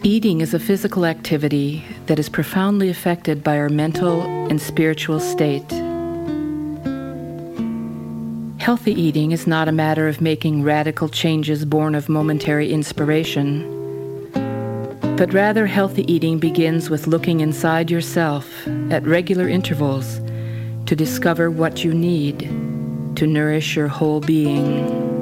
Eating is a physical activity that is profoundly affected by our mental and spiritual state. Healthy eating is not a matter of making radical changes born of momentary inspiration, but rather healthy eating begins with looking inside yourself at regular intervals to discover what you need to nourish your whole being.